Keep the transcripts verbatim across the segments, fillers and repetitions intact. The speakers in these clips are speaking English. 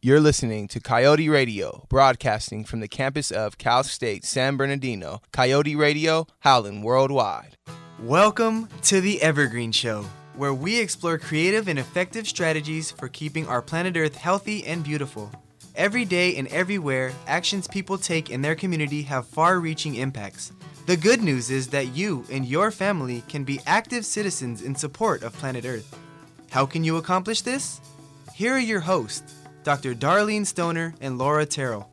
You're listening to Coyote Radio, broadcasting from the campus of Cal State San Bernardino. Coyote Radio, howling worldwide. Welcome to The Evergreen Show, where we explore creative and effective strategies for keeping our planet Earth healthy and beautiful. Every day and everywhere, actions people take in their community have far-reaching impacts. The good news is that you and your family can be active citizens in support of planet Earth. How can you accomplish this? Here are your hosts, Doctor Darlene Stoner and Laura Terrell.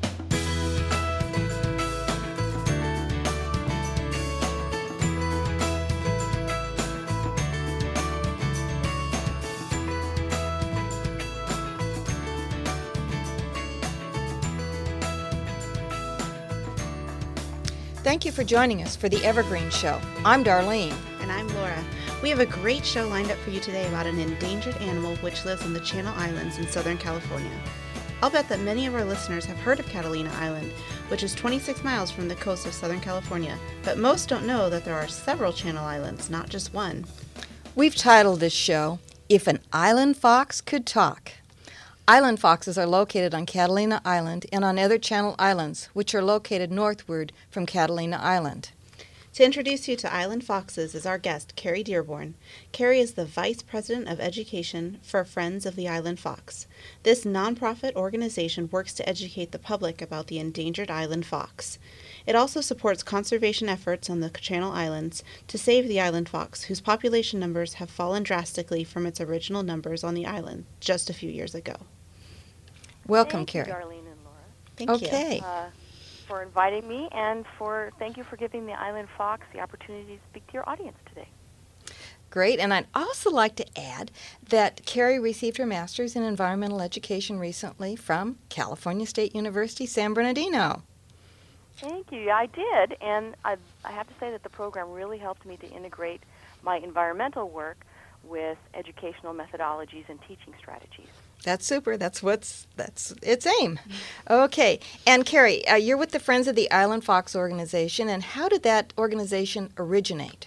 Thank you for joining us for The Evergreen Show. I'm Darlene. And I'm Laura. We have a great show lined up for you today about an endangered animal which lives on the Channel Islands in Southern California. I'll bet that many of our listeners have heard of Catalina Island, which is twenty-six miles from the coast of Southern California, but most don't know that there are several Channel Islands, not just one. We've titled this show, If an Island Fox Could Talk. Island foxes are located on Catalina Island and on other Channel Islands, which are located northward from Catalina Island. To introduce you to Island Foxes is our guest, Carrie Dearborn. Carrie is the Vice President of Education for Friends of the Island Fox. This nonprofit organization works to educate the public about the endangered island fox. It also supports conservation efforts on the Channel Islands to save the island fox, whose population numbers have fallen drastically from its original numbers on the island just a few years ago. Welcome, Thank Carrie. you, Darlene and Laura. Thank okay. you. Uh, for inviting me, and for thank you for giving the Island Fox the opportunity to speak to your audience today. Great, and I'd also like to add that Carrie received her master's in environmental education recently from California State University, San Bernardino. Thank you. I did, and I, I have to say that the program really helped me to integrate my environmental work with educational methodologies and teaching strategies. That's super. That's what's that's its aim. Okay. And Carrie, uh, you're with the Friends of the Island Fox organization, and how did that organization originate?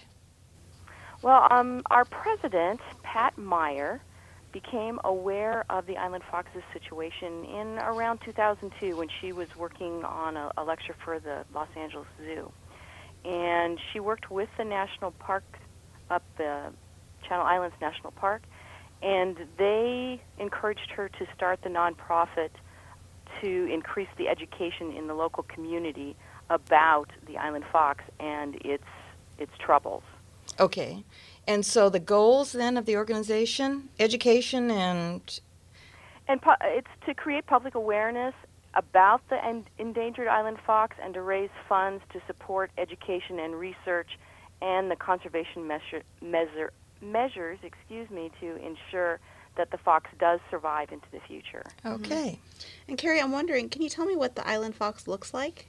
Well, um, our president, Pat Meyer, became aware of the Island Fox's situation in around two thousand two when she was working on a, a lecture for the Los Angeles Zoo. And she worked with the national park up the Channel Islands National Park, and they encouraged her to start the nonprofit to increase the education in the local community about the island fox and its its troubles. Okay. And so the goals then of the organization, education and... And pu- it's to create public awareness about the en- endangered island fox and to raise funds to support education and research and the conservation measure, measure, measures, excuse me, to ensure that the fox does survive into the future. Okay. Mm-hmm. And Carrie, I'm wondering, can you tell me what the island fox looks like?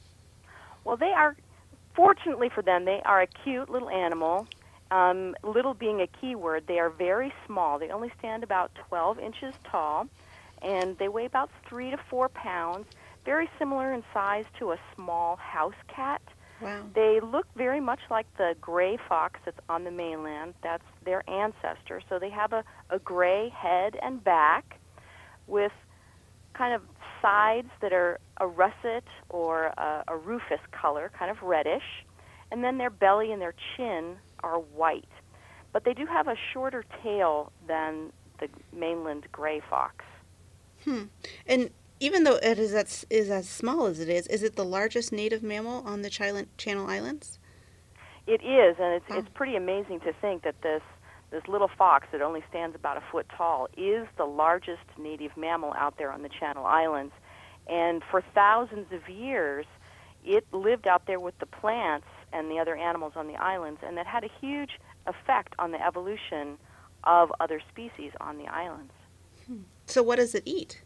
Well, they are, fortunately for them, they are a cute little animal. Um, little being a key word, they are very small. They only stand about twelve inches tall, and they weigh about three to four pounds, very similar in size to a small house cat. Wow. They look very much like the gray fox that's on the mainland. That's their ancestor. So they have a, a gray head and back with kind of sides that are a russet or a, a rufous color, kind of reddish. And then their belly and their chin are white. But they do have a shorter tail than the mainland gray fox. Hmm. And even though it is as, is as small as it is, is it the largest native mammal on the Channel Islands? It is, and it's Oh. it's pretty amazing to think that this this little fox that only stands about a foot tall is the largest native mammal out there on the Channel Islands. And for thousands of years, it lived out there with the plants and the other animals on the islands, and that had a huge effect on the evolution of other species on the islands. Hmm. So what does it eat?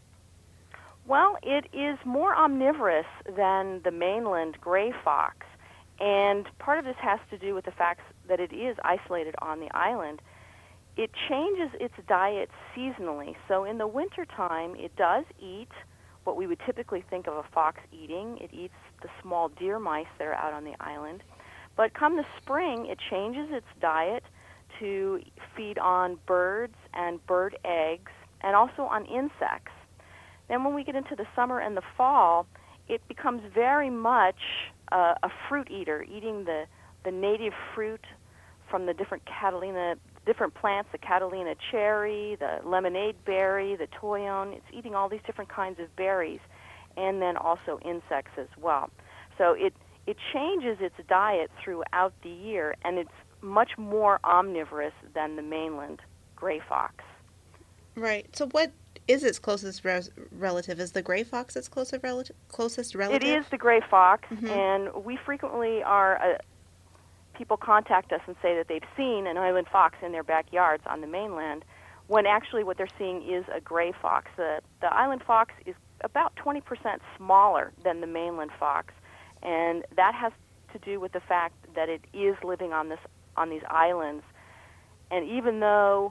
Well, it is more omnivorous than the mainland gray fox, and part of this has to do with the fact that it is isolated on the island. It changes its diet seasonally, so in the wintertime it does eat what we would typically think of a fox eating. It eats the small deer mice that are out on the island. But come the spring, it changes its diet to feed on birds and bird eggs and also on insects. Then when we get into the summer and the fall, it becomes very much uh, a fruit eater, eating the, the native fruit from the different Catalina, different plants, the Catalina cherry, the lemonade berry, the toyon. It's eating all these different kinds of berries, and then also insects as well. So it, it changes its diet throughout the year, and it's much more omnivorous than the mainland gray fox. Right. So what is its closest res- relative? Is the gray fox its closest relative? Closest relative? It is the gray fox, Mhm. and we frequently are, uh, people contact us and say that they've seen an island fox in their backyards on the mainland, when actually what they're seeing is a gray fox. The, the island fox is about twenty percent smaller than the mainland fox, and that has to do with the fact that it is living on this on these islands. And even though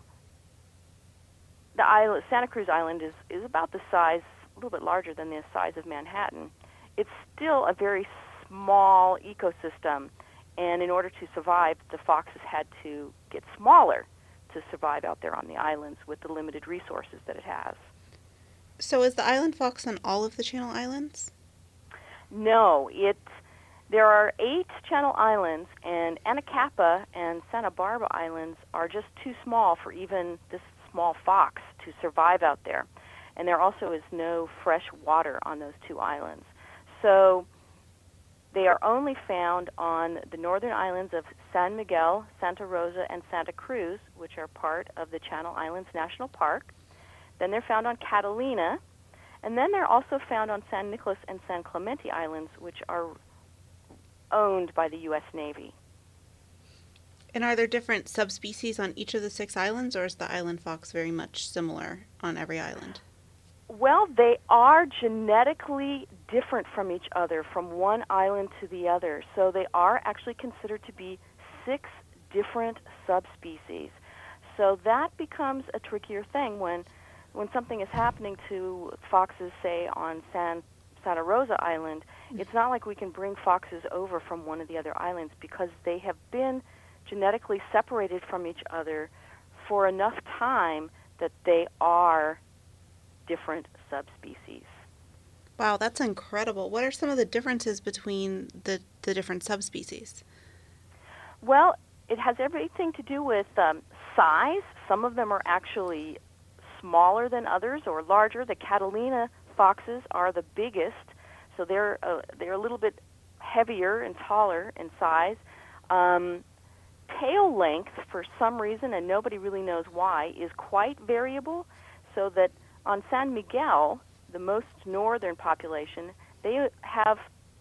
the island, Santa Cruz Island is, is about the size, a little bit larger than the size of Manhattan, it's still a very small ecosystem. And in order to survive, the foxes had to get smaller to survive out there on the islands with the limited resources that it has. So is the island fox on all of the Channel Islands? No, it, there are eight Channel Islands, and Anacapa and Santa Barbara Islands are just too small for even this small fox to survive out there. And there also is no fresh water on those two islands. So they are only found on the northern islands of San Miguel, Santa Rosa, and Santa Cruz, which are part of the Channel Islands National Park. Then they're found on Catalina, and then they're also found on San Nicolas and San Clemente Islands, which are owned by the U S Navy. And are there different subspecies on each of the six islands, or is the island fox very much similar on every island? Well, they are genetically different from each other, from one island to the other. So they are actually considered to be six different subspecies. So that becomes a trickier thing when when something is happening to foxes, say, on San Santa Rosa Island. It's not like we can bring foxes over from one of the other islands because they have been genetically separated from each other for enough time that they are different subspecies. Wow, that's incredible. What are some of the differences between the, the different subspecies? Well, it has everything to do with um, size. Some of them are actually smaller than others or larger. The Catalina foxes are the biggest, so they're uh, they're a little bit heavier and taller in size. Um, tail length, for some reason, and nobody really knows why, is quite variable, so that on San Miguel, the most northern population, they have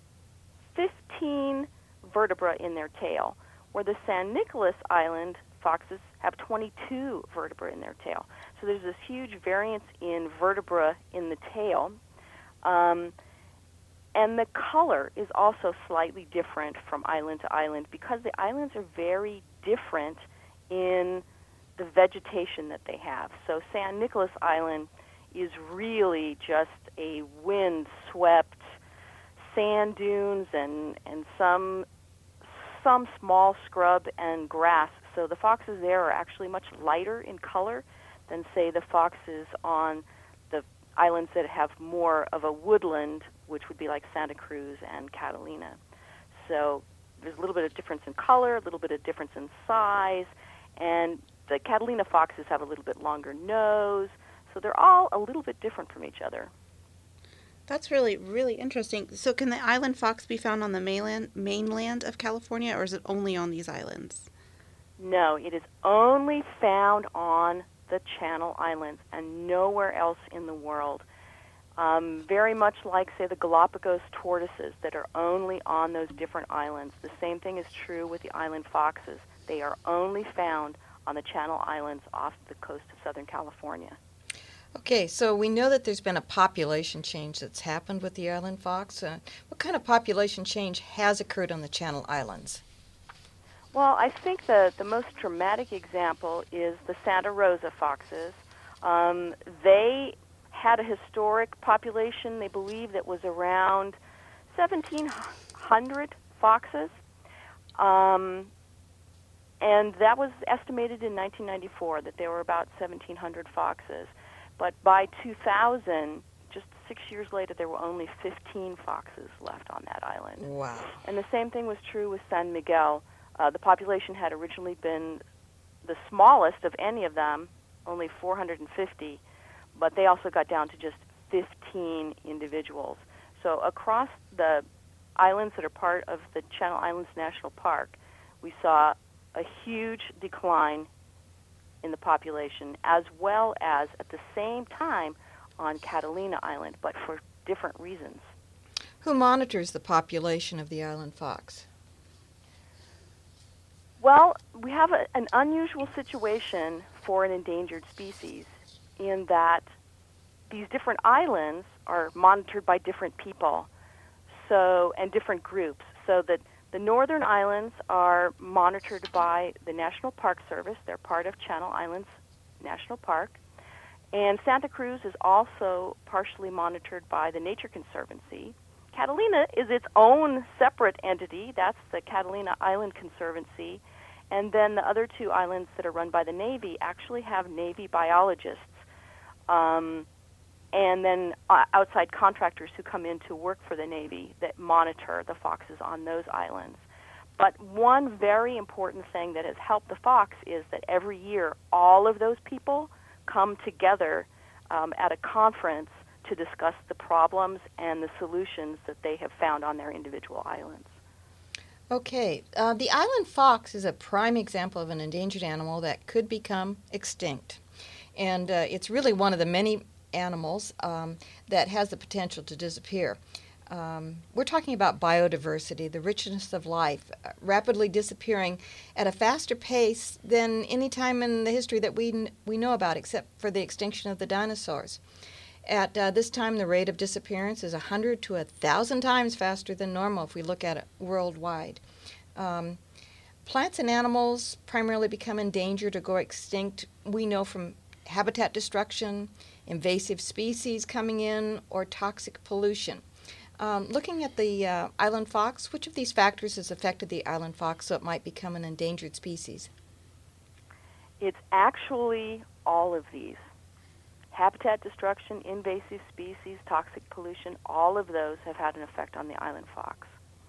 fifteen vertebrae in their tail, where the San Nicolas Island foxes have twenty-two vertebrae in their tail. So there's this huge variance in vertebra in the tail. Um, and the color is also slightly different from island to island because the islands are very different in the vegetation that they have. So San Nicolas Island is really just a wind-swept sand dunes and, and some some small scrub and grass. So the foxes there are actually much lighter in color than, say, the foxes on the islands that have more of a woodland, which would be like Santa Cruz and Catalina. So there's a little bit of difference in color, a little bit of difference in size, and the Catalina foxes have a little bit longer nose, so they're all a little bit different from each other. That's really, really interesting. So can the island fox be found on the mainland, mainland of California, or is it only on these islands? No, it is only found on the Channel Islands and nowhere else in the world. Um, very much like, say, the Galapagos tortoises that are only on those different islands. The same thing is true with the island foxes. They are only found on the Channel Islands off the coast of Southern California. Okay, so we know that there's been a population change that's happened with the island fox. Uh, what kind of population change has occurred on the Channel Islands? Well, I think the, the most dramatic example is the Santa Rosa foxes. Um, they had a historic population, they believe, that was around seventeen hundred foxes. Um, and that was estimated in nineteen ninety-four that there were about seventeen hundred foxes. But by two thousand, just six years later, there were only fifteen foxes left on that island. Wow. And the same thing was true with San Miguel. Uh, the population had originally been the smallest of any of them, only four hundred fifty, but they also got down to just fifteen individuals. So across the islands that are part of the Channel Islands National Park, we saw a huge decline in the population, as well as at the same time on Catalina Island, but for different reasons. Who monitors the population of the island fox? Well, we have a, an unusual situation for an endangered species in that these different islands are monitored by different people, so and different groups. So that the northern islands are monitored by the National Park Service. They're part of Channel Islands National Park. And Santa Cruz is also partially monitored by the Nature Conservancy. Catalina is its own separate entity. That's the Catalina Island Conservancy. And then the other two islands that are run by the Navy actually have Navy biologists. Um, and then uh, outside contractors who come in to work for the Navy that monitor the foxes on those islands. But one very important thing that has helped the fox is that every year all of those people come together um, at a conference to discuss the problems and the solutions that they have found on their individual islands. Okay, uh, the island fox is a prime example of an endangered animal that could become extinct. And uh, it's really one of the many animals um, that has the potential to disappear. Um, we're talking about biodiversity, the richness of life, uh, rapidly disappearing at a faster pace than any time in the history that we n- we know about, except for the extinction of the dinosaurs. At uh, this time, the rate of disappearance is one hundred to one thousand times faster than normal if we look at it worldwide. Um, plants and animals primarily become endangered or go extinct, we know, from habitat destruction, invasive species coming in, or toxic pollution. Um, looking at the uh, island fox, which of these factors has affected the island fox so it might become an endangered species? It's actually all of these. Habitat destruction, invasive species, toxic pollution, all of those have had an effect on the island fox.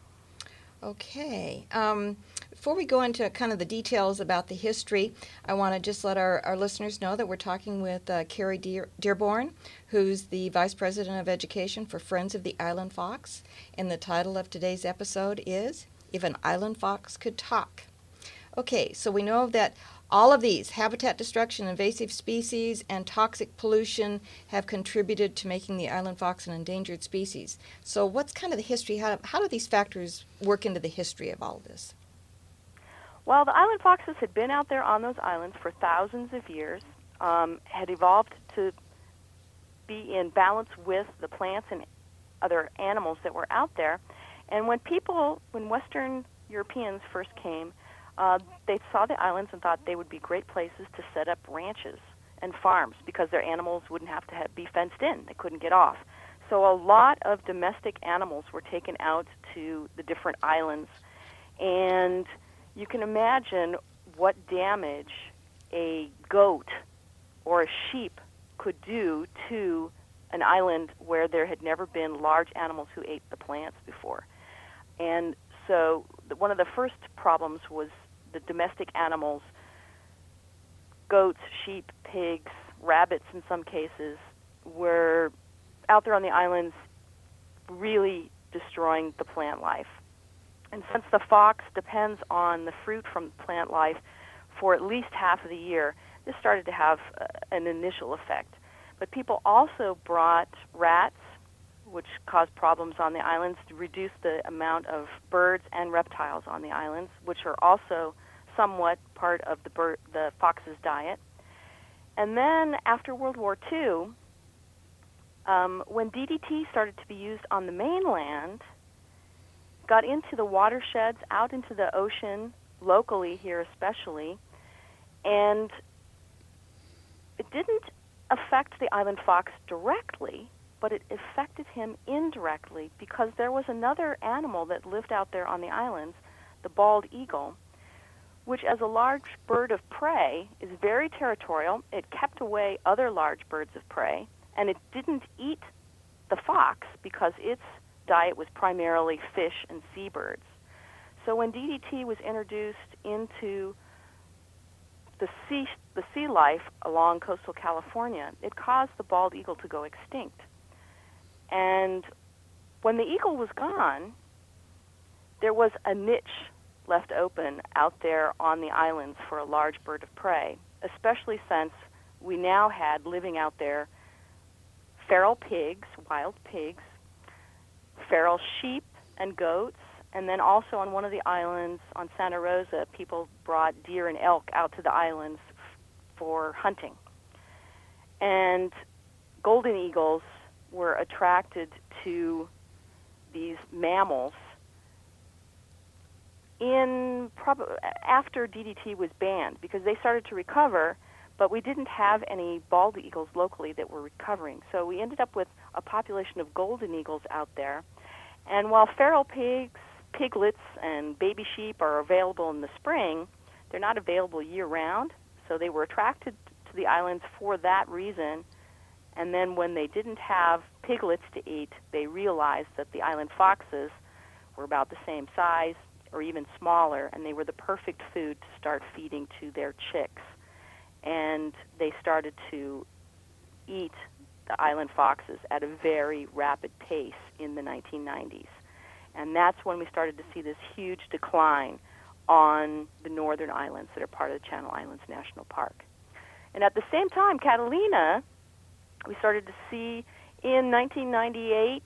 Okay. Um, before we go into kind of the details about the history, I want to just let our, our listeners know that we're talking with uh, Carrie Dear- Dearborn, who's the Vice President of Education for Friends of the Island Fox. And the title of today's episode is If an Island Fox Could Talk. Okay, so we know that all of these, habitat destruction, invasive species, and toxic pollution, have contributed to making the island fox an endangered species. So what's kind of the history? How, how do these factors work into the history of all of this? Well, the island foxes had been out there on those islands for thousands of years, um, had evolved to be in balance with the plants and other animals that were out there. And when people, when Western Europeans first came, Uh, they saw the islands and thought they would be great places to set up ranches and farms because their animals wouldn't have to have, be fenced in. They couldn't get off. So a lot of domestic animals were taken out to the different islands. And you can imagine what damage a goat or a sheep could do to an island where there had never been large animals who ate the plants before. And so the, one of the first problems was the domestic animals, goats, sheep, pigs, rabbits in some cases, were out there on the islands really destroying the plant life. And since the fox depends on the fruit from plant life for at least half of the year, this started to have uh, an initial effect. But people also brought rats, which caused problems on the islands, to reduce the amount of birds and reptiles on the islands, which are also somewhat part of the bird, the fox's diet. And then after World War Two, um, when D D T started to be used on the mainland, got into the watersheds, out into the ocean, locally here especially, and it didn't affect the island fox directly, but it affected him indirectly because there was another animal that lived out there on the islands, the bald eagle, which as a large bird of prey is very territorial. It kept away other large birds of prey, and it didn't eat the fox because its diet was primarily fish and seabirds. So when D D T was introduced into the sea, the sea life along coastal California, it caused the bald eagle to go extinct. And when the eagle was gone, there was a niche left open out there on the islands for a large bird of prey, especially since we now had living out there feral pigs, wild pigs, feral sheep and goats, and then also on one of the islands on Santa Rosa, people brought deer and elk out to the islands f- for hunting. And golden eagles were attracted to these mammals in prob- after D D T was banned, because they started to recover, but we didn't have any bald eagles locally that were recovering. So we ended up with a population of golden eagles out there. And while feral pigs, piglets, and baby sheep are available in the spring, they're not available year-round. So they were attracted to the islands for that reason. And then when they didn't have piglets to eat, they realized that the island foxes were about the same size or even smaller, and they were the perfect food to start feeding to their chicks. And they started to eat the island foxes at a very rapid pace in the nineteen nineties. And that's when we started to see this huge decline on the northern islands that are part of the Channel Islands National Park. And at the same time, Catalina, we started to see in nineteen ninety-eight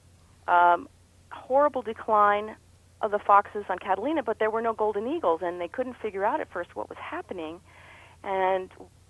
um, horrible decline of the foxes on Catalina, but there were no golden eagles, and they couldn't figure out at first what was happening. And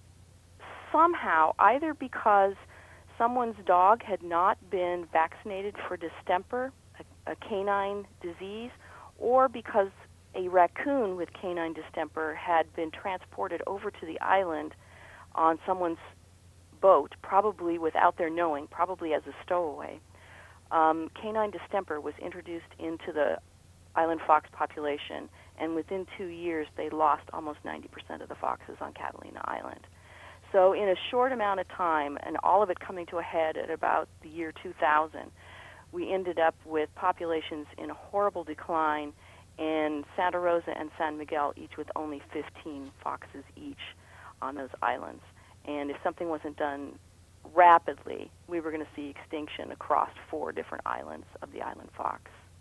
somehow, either because someone's dog had not been vaccinated for distemper, a, a canine disease, or because a raccoon with canine distemper had been transported over to the island on someone's boat, probably without their knowing, probably as a stowaway. Um, canine distemper was introduced into the island fox population, and within two years they lost almost ninety percent of the foxes on Catalina Island. So in a short amount of time, and all of it coming to a head at about the year two thousand, we ended up with populations in a horrible decline, and Santa Rosa and San Miguel each with only fifteen foxes each on those islands. And if something wasn't done rapidly, we were going to see extinction across four different islands of the island fox.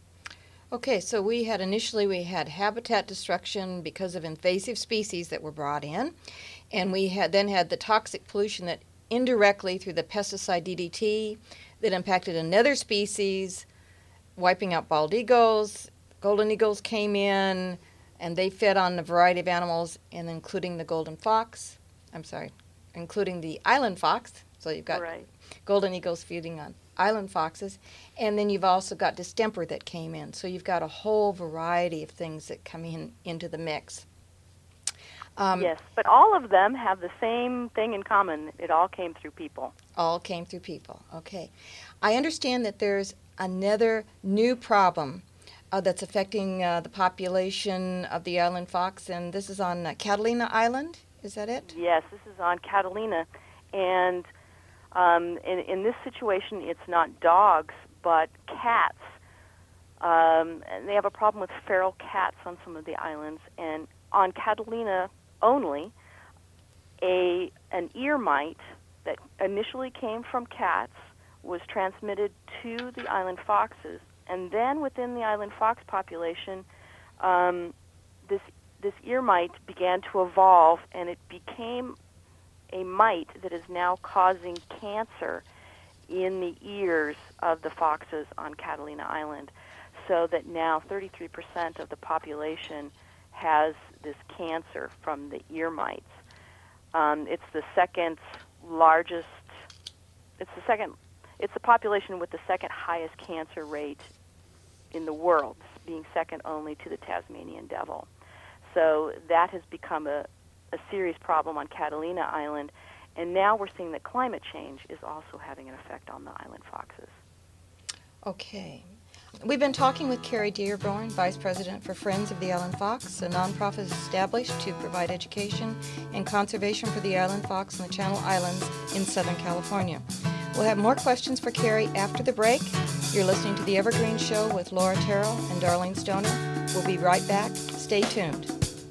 Okay, so we had initially we had habitat destruction because of invasive species that were brought in, and we had then had the toxic pollution that indirectly through the pesticide D D T that impacted another species, wiping out bald eagles. Golden eagles came in, and they fed on a variety of animals, and including the golden fox. I'm sorry, including the island fox. So you've got right. golden eagles feeding on island foxes, and then you've also got distemper that came in. So you've got a whole variety of things that come in into the mix. Um, yes, but all of them have the same thing in common. It all came through people. All came through people. Okay. I understand that there's another new problem uh, that's affecting uh, the population of the island fox, and this is on uh, Catalina Island. Is that it? Yes, this is on Catalina, and Um, in, in this situation, it's not dogs, but cats. Um, and they have a problem with feral cats on some of the islands. And on Catalina only, a an ear mite that initially came from cats was transmitted to the island foxes. And then within the island fox population, um, this this ear mite began to evolve, and it became a mite that is now causing cancer in the ears of the foxes on Catalina Island, so that now thirty-three percent of the population has this cancer from the ear mites. Um, it's the second largest, it's the second, it's the population with the second highest cancer rate in the world, being second only to the Tasmanian devil. So that has become a a serious problem on Catalina Island, and now we're seeing that climate change is also having an effect on the island foxes. Okay. We've been talking with Carrie Dearborn, Vice President for Friends of the Island Fox, a nonprofit established to provide education and conservation for the island fox and the Channel Islands in Southern California. We'll have more questions for Carrie after the break. You're listening to The Evergreen Show with Laura Terrell and Darlene Stoner. We'll be right back. Stay tuned.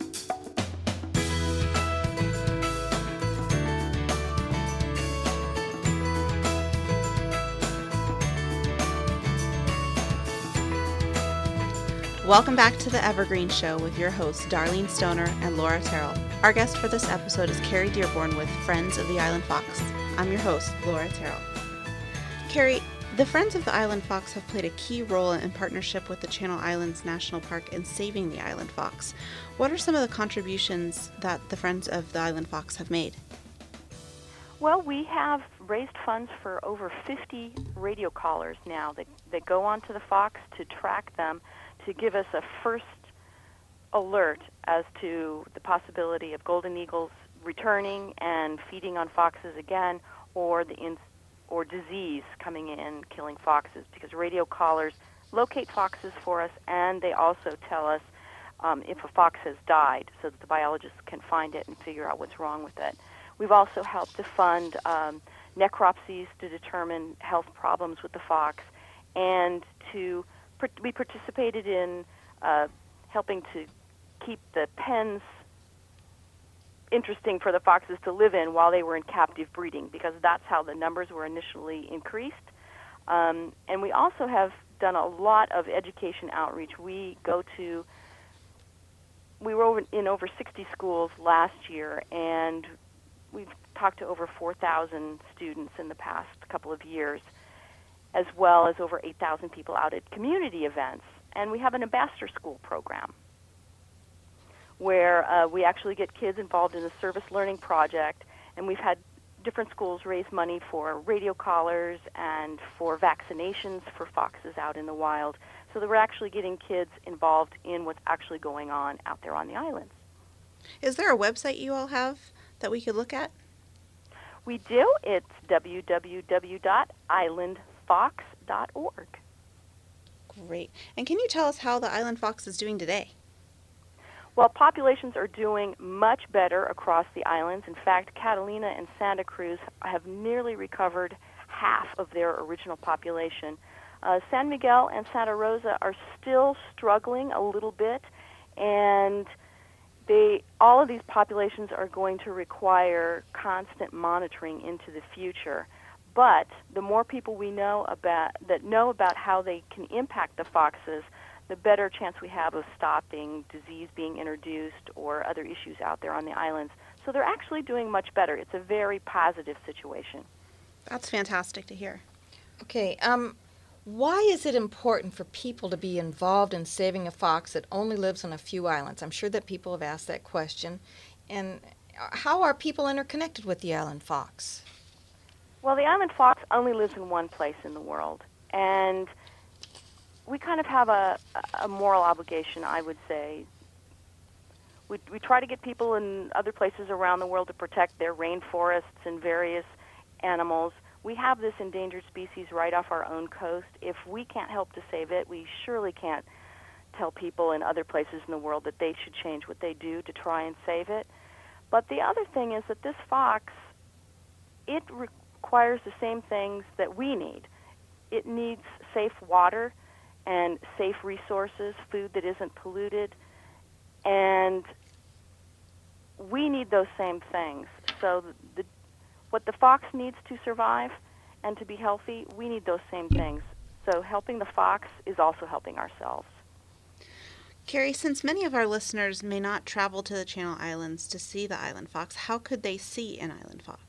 Welcome back to The Evergreen Show with your hosts, Darlene Stoner and Laura Terrell. Our guest for this episode is Carrie Dearborn with Friends of the Island Fox. I'm your host, Laura Terrell. Carrie, the Friends of the Island Fox have played a key role in partnership with the Channel Islands National Park in saving the island fox. What are some of the contributions that the Friends of the Island Fox have made? Well, we have raised funds for over fifty radio callers now that, that go onto the fox to track them, to give us a first alert as to the possibility of golden eagles returning and feeding on foxes again, or the in, or disease coming in killing foxes, because radio callers locate foxes for us, and they also tell us um, if a fox has died, so that the biologists can find it and figure out what's wrong with it. We've also helped to fund um, necropsies to determine health problems with the fox, and to we participated in uh, helping to keep the pens interesting for the foxes to live in while they were in captive breeding, because that's how the numbers were initially increased. Um, and we also have done a lot of education outreach. We go to, we were over, in over sixty schools last year, and we've talked to over four thousand students in the past couple of years, as well as over eight thousand people out at community events. And we have an ambassador school program where uh, we actually get kids involved in a service learning project, and we've had different schools raise money for radio collars and for vaccinations for foxes out in the wild. So that we're actually getting kids involved in what's actually going on out there on the islands. Is there a website you all have that we could look at? We do. It's w w w dot island fox dot org. Great. And can you tell us how the island fox is doing today? Well, populations are doing much better across the islands. In fact, Catalina and Santa Cruz have nearly recovered half of their original population. Uh, San Miguel and Santa Rosa are still struggling a little bit, and they all of these populations are going to require constant monitoring into the future. But the more people we know about that know about how they can impact the foxes, the better chance we have of stopping disease being introduced or other issues out there on the islands. So they're actually doing much better. It's a very positive situation. That's fantastic to hear. Okay, um, why is it important for people to be involved in saving a fox that only lives on a few islands? I'm sure that people have asked that question. And how are people interconnected with the island fox? Well, the island fox only lives in one place in the world, and we kind of have a, a moral obligation, I would say. We, we try to get people in other places around the world to protect their rainforests and various animals. We have this endangered species right off our own coast. If we can't help to save it, we surely can't tell people in other places in the world that they should change what they do to try and save it. But the other thing is that this fox, it requires the same things that we need. It needs safe water and safe resources, food that isn't polluted, and we need those same things. So the, what the fox needs to survive and to be healthy, we need those same things. So helping the fox is also helping ourselves. Carrie, since many of our listeners may not travel to the Channel Islands to see the island fox, how could they see an island fox?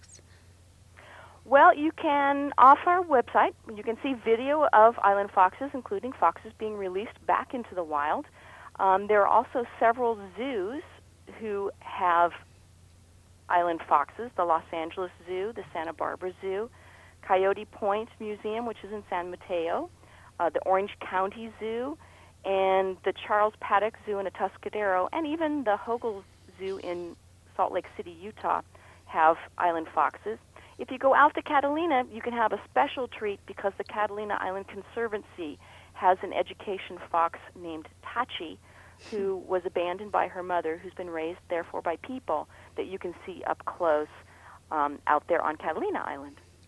Well, you can, off our website, you can see video of island foxes, including foxes being released back into the wild. Um, there are also several zoos who have island foxes, the Los Angeles Zoo, the Santa Barbara Zoo, Coyote Point Museum, which is in San Mateo, uh, the Orange County Zoo, and the Charles Paddock Zoo in Atascadero, and even the Hogle Zoo in Salt Lake City, Utah, have island foxes. If you go out to Catalina, you can have a special treat because the Catalina Island Conservancy has an education fox named Tachi, who was abandoned by her mother, who's been raised, therefore, by people, that you can see up close um, out there on Catalina Island.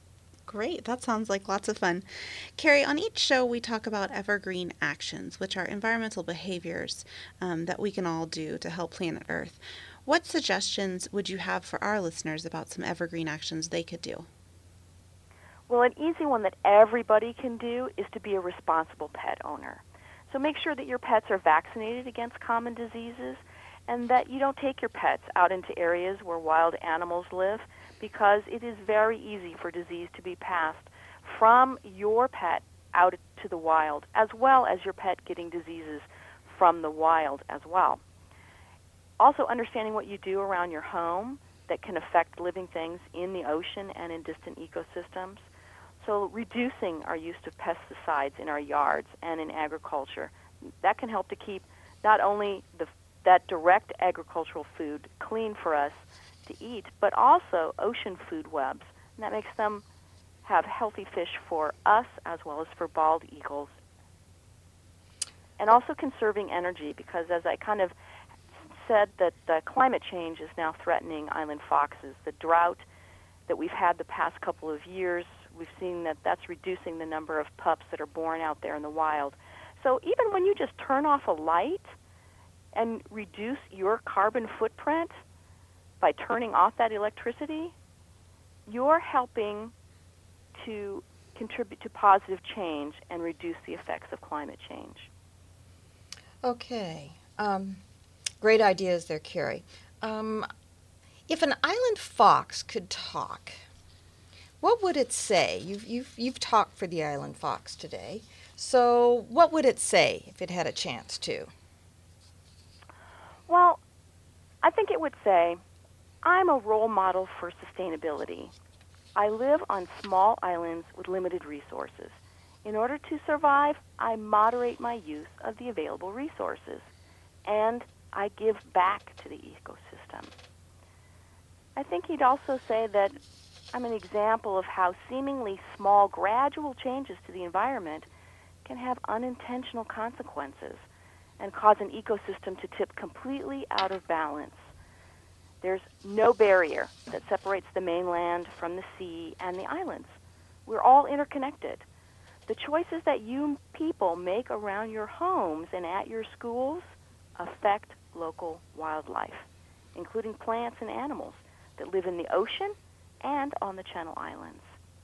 Great. That sounds like lots of fun. Carrie, on each show we talk about evergreen actions, which are environmental behaviors um, that we can all do to help planet Earth. What suggestions would you have for our listeners about some evergreen actions they could do? Well, an easy one that everybody can do is to be a responsible pet owner. So make sure that your pets are vaccinated against common diseases and that you don't take your pets out into areas where wild animals live, because it is very easy for disease to be passed from your pet out to the wild, as well as your pet getting diseases from the wild as well. Also, understanding what you do around your home that can affect living things in the ocean and in distant ecosystems. So reducing our use of pesticides in our yards and in agriculture, that can help to keep not only the, that direct agricultural food clean for us to eat, but also ocean food webs. And that makes them have healthy fish for us as well as for bald eagles. And also conserving energy, because as I kind of said, that uh, climate change is now threatening island foxes. The drought that we've had the past couple of years, we've seen that that's reducing the number of pups that are born out there in the wild. So even when you just turn off a light and reduce your carbon footprint by turning off that electricity, you're helping to contribute to positive change and reduce the effects of climate change. Okay. Um, great ideas there, Carrie. Um, if an island fox could talk, what would it say? You've, you've, you've talked for the island fox today. So what would it say if it had a chance to? Well, I think it would say, I'm a role model for sustainability. I live on small islands with limited resources. In order to survive, I moderate my use of the available resources, and I give back to the ecosystem. I think he'd also say that I'm an example of how seemingly small, gradual changes to the environment can have unintentional consequences and cause an ecosystem to tip completely out of balance. There's no barrier that separates the mainland from the sea and the islands. We're all interconnected. The choices that you people make around your homes and at your schools affect local wildlife, including plants and animals that live in the ocean and on the Channel Islands.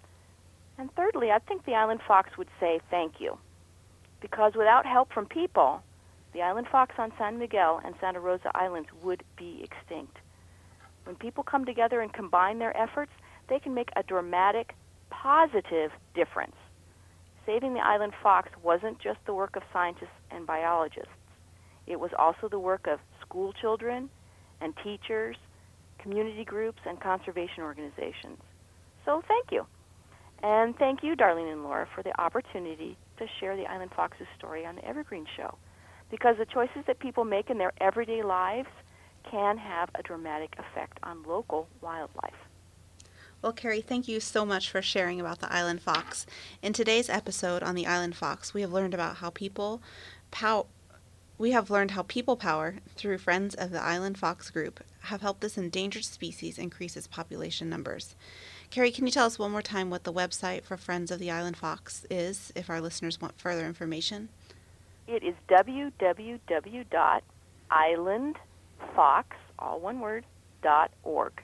And thirdly, I think the island fox would say thank you, because without help from people, the island fox on San Miguel and Santa Rosa Islands would be extinct. When people come together and combine their efforts, they can make a dramatic, positive difference. Saving the island fox wasn't just the work of scientists and biologists. It was also the work of school children and teachers, community groups, and conservation organizations. So thank you. And thank you, Darlene and Laura, for the opportunity to share the island fox's story on the Evergreen Show, because the choices that people make in their everyday lives can have a dramatic effect on local wildlife. Well, Carrie, thank you so much for sharing about the island fox. In today's episode on the island fox, we have learned about how people pow- we have learned how people power through Friends of the Island Fox group have helped this endangered species increase its population numbers. Carrie, can you tell us one more time what the website for Friends of the Island Fox is if our listeners want further information? It is w w w dot island fox, all one word, dot org.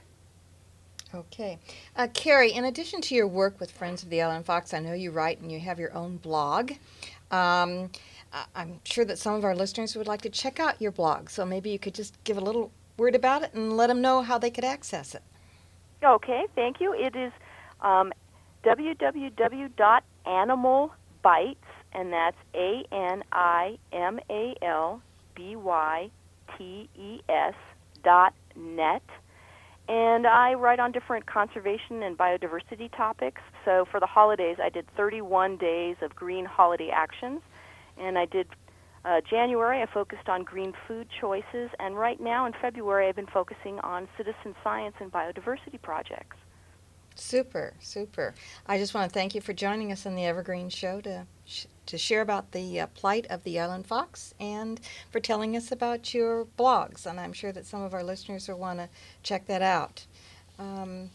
Okay. Uh, Carrie, in addition to your work with Friends of the Island Fox, I know you write and you have your own blog. Um, I- I'm sure that some of our listeners would like to check out your blog, so maybe you could just give a little word about it and let them know how they could access it. Okay, thank you. It is um, w w w dot animal bites, and that's A N I M A L B Y T E S dot net. And I write on different conservation and biodiversity topics. So for the holidays, I did thirty-one days of green holiday actions. And I did uh, January, I focused on green food choices. And right now in February, I've been focusing on citizen science and biodiversity projects. Super, super. I just want to thank you for joining us on the Evergreen Show to sh- to share about the uh, plight of the island fox and for telling us about your blogs. And I'm sure that some of our listeners will want to check that out. Um,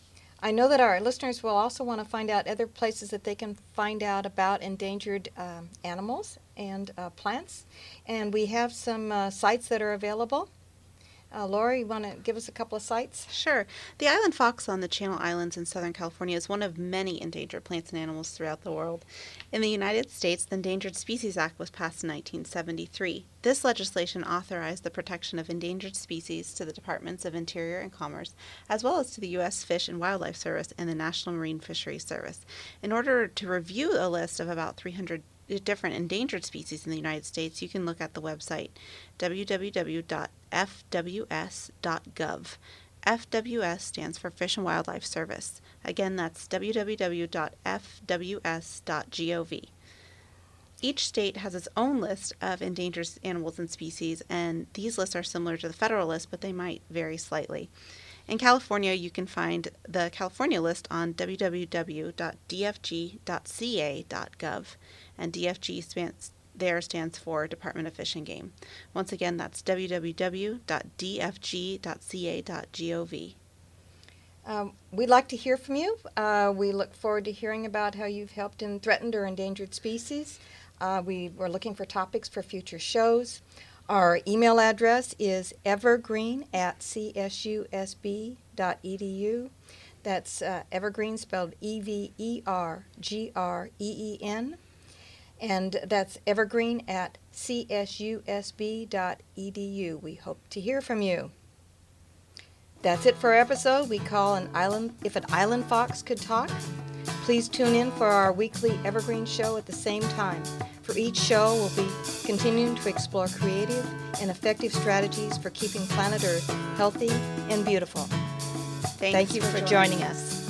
I know that our listeners will also want to find out other places that they can find out about endangered um, animals and uh, plants. And we have some uh, sites that are available. Uh, Laura, you want to give us a couple of sites? Sure. The island fox on the Channel Islands in Southern California is one of many endangered plants and animals throughout the world. In the United States, the Endangered Species Act was passed in nineteen seventy-three. This legislation authorized the protection of endangered species to the Departments of Interior and Commerce, as well as to the U S Fish and Wildlife Service and the National Marine Fisheries Service. In order to review a list of about three hundred different endangered species in the United States, you can look at the website w w w dot f w s dot gov. F W S stands for Fish and Wildlife Service. Again, that's w w w dot f w s dot gov. Each state has its own list of endangered animals and species, and these lists are similar to the federal list, but they might vary slightly. In California, you can find the California list on w w w dot d f g dot c a dot gov, and D F G stands, there stands for Department of Fish and Game. Once again, that's w w w dot d f g dot c a dot gov. Um, we'd like to hear from you. Uh, we look forward to hearing about how you've helped in threatened or endangered species. Uh, we were looking for topics for future shows. Our email address is evergreen at c s u s b dot e d u. That's uh, evergreen spelled E V E R G R E E N. And that's evergreen at c s u s b dot e d u. We hope to hear from you. That's it for our episode we call an island If an Island Fox Could Talk. Please tune in for our weekly Evergreen show at the same time. For each show, we'll be continuing to explore creative and effective strategies for keeping planet Earth healthy and beautiful. Thanks Thank you for for joining joining us.